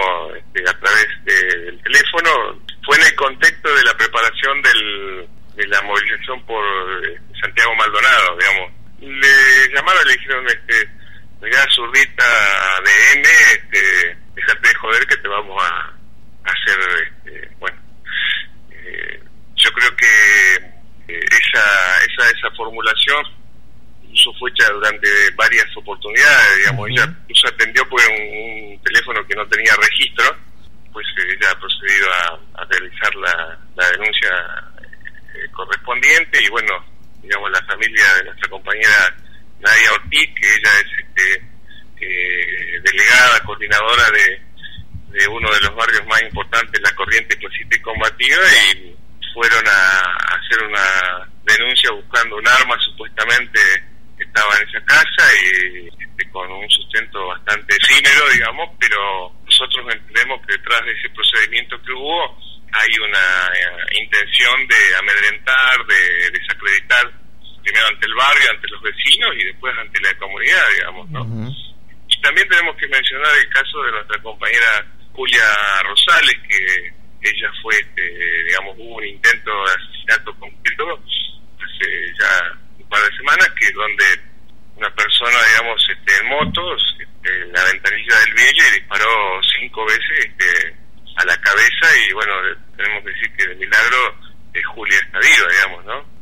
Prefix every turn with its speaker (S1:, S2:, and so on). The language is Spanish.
S1: a través del teléfono. Fue en el contexto de la preparación de la movilización por Santiago Maldonado, digamos. Le llamaron y le dijeron, mirá, zurdita ADN, déjate de joder que te vamos a hacer, yo creo que esa formulación incluso fue hecha durante varias oportunidades, digamos. Ella incluso atendió por un teléfono que no tenía registro, pues ella ha procedido a realizar la denuncia correspondiente, y bueno, digamos, la familia de nuestra compañera Nadia Ortiz, que ella es delegada, coordinadora de uno de los barrios más importantes, La Corriente Clasista y Combativa, y fueron a hacer una denuncia buscando un arma supuestamente que estaba en esa casa, y con un sustento bastante efímero, digamos, pero nosotros entendemos que detrás de ese procedimiento que hubo hay una intención de amedrentar, de desacreditar, primero ante el barrio, ante los vecinos, y después ante la comunidad, digamos, ¿no? Y también tenemos que mencionar el caso de nuestra compañera Julia Rosales, que ella fue, digamos, hubo un intento de asesinato concreto hace ya un par de semanas, que donde una persona, digamos, en motos, en la ventanilla del bien, le disparó 5 veces a la cabeza, y bueno,